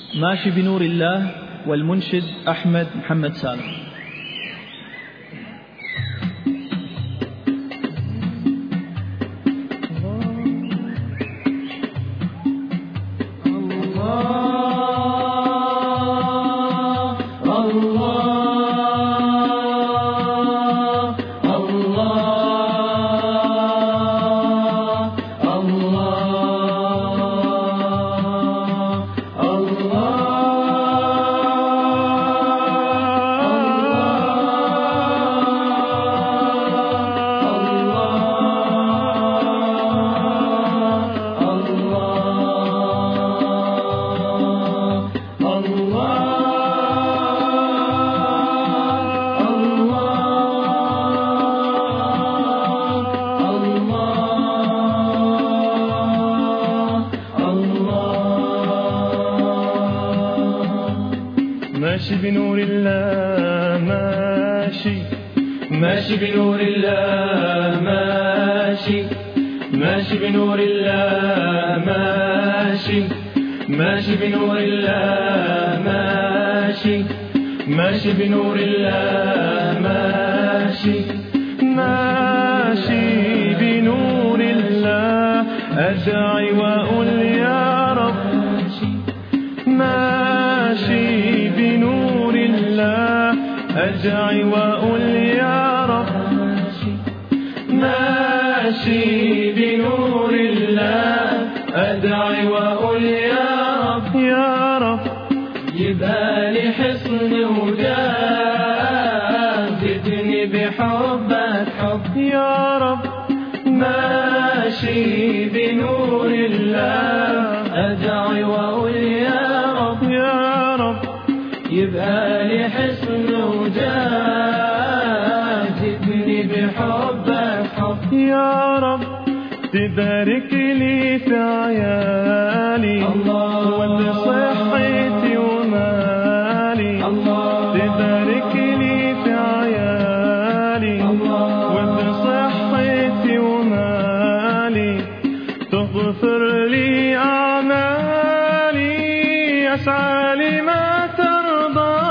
ماشي بنور الله، والمنشد أحمد محمد سالم. ماشي بنور الله ماشي، ماشي بنور الله ماشي، ماشي بنور الله ماشي، ماشي بنور الله ماشي، ماشي بنور الله ماشي، ماشي بنور الله أدعي وأقول يا رب، ماشي بنور الله أدعي وأقول يا رب، ماشي بنور الله أدعي وأقول يا رب، يا رب يبقى لي حصن وجاه زدني بحبك حب، يا رب ماشي بنور الله أدعي وأقول يا رب، يا رب يبقى لي حصن وجاه زدني بحبك حب، يا رب تبارك لي في عيالي ولصحتي ومالي، تبارك لي في عيالي ولصحتي ومالي، تغفر لي أعمالي أسعى لما ترضى،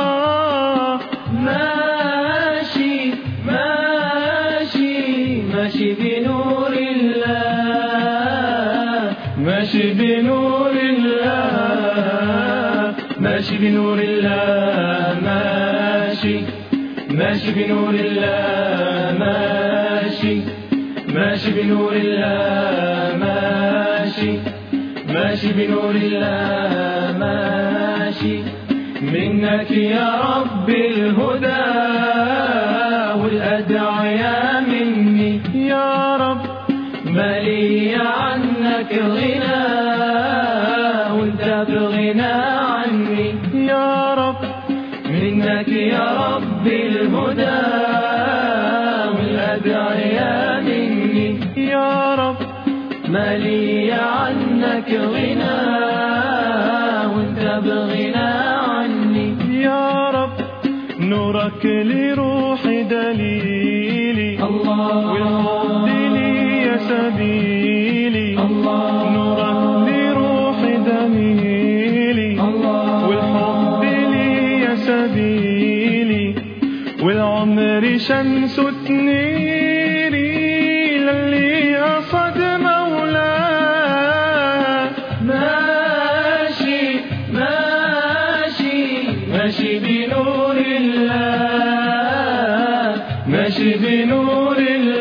ماشي ماشي ماشي بنور الله، ماشي بنور الله، ماشي بنور الله ماشي، ماشي بنور الله ماشي، ماشي بنور الله ماشي، ماشي بنور الله ماشي، منك يا رب الهدى والأدعياء مني، يا رب مالي عنك غنى وانت بغنى عني، يا رب منك يا رب الهدى والأدعياء مني، يا رب مالي عنك غنى وانت بغنى عني، يا رب نورك لروحي دليلي والحب لي يا سبيلي، نورك لروحي دليلي والحب لي يا سبيلي، والعمر شمس تنيري للي قصد مولاه، ماشي ماشي ماشي بنور الله، ماشي بنور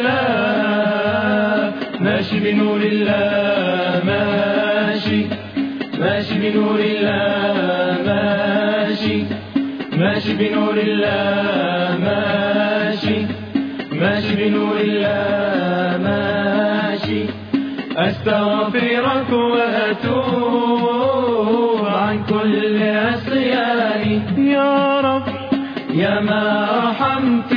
الله، ماشي بنور الله ماشي، ماشي بنور الله ماشي، ماشي بنور الله ماشي، ماشي بنور الله ماشي، أستغفرك وأتوب عن كل عصياني، يا رب يا ما رحمت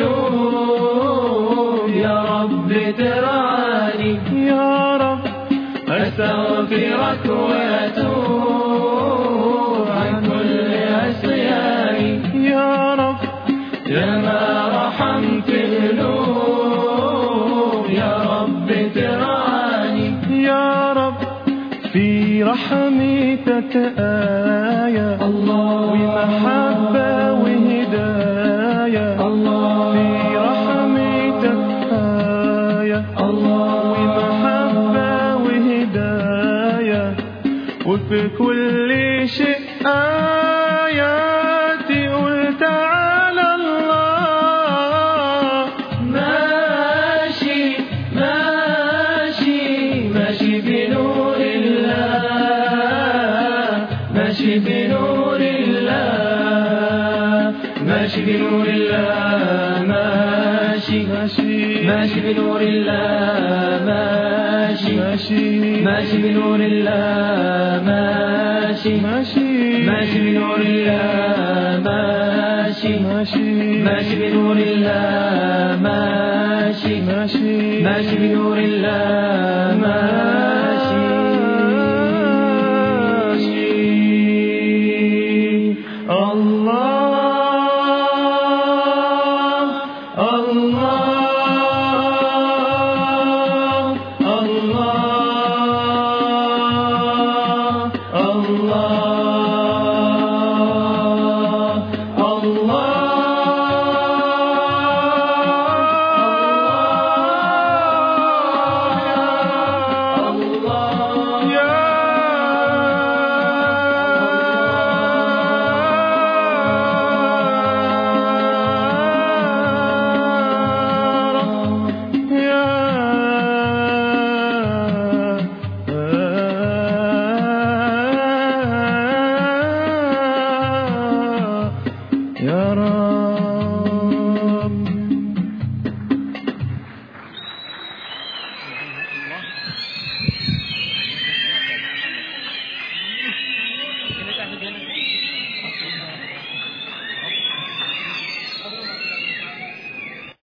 القلوب يا رب ترعاني، يا رب أستغفرك وأتوب عن كل عصياني، يا رب يا ما رحمت القلوب يا رب ترعاني، يا رب في رحمتك حميتك آية ومحبة وهداية في رحمتك آية ومحبة وهداية وفي كل شيء آيات قل تعالى الله ماشي ماشي ماشي بنور الله ماشي بنور الله ماشي بنور الله ماشي ماشي بنور الله ماشي ماشي بنور الله ماشي ماشي بنور الله ماشي ماشي بنور الله ماشي ماشي بنور الله ماشي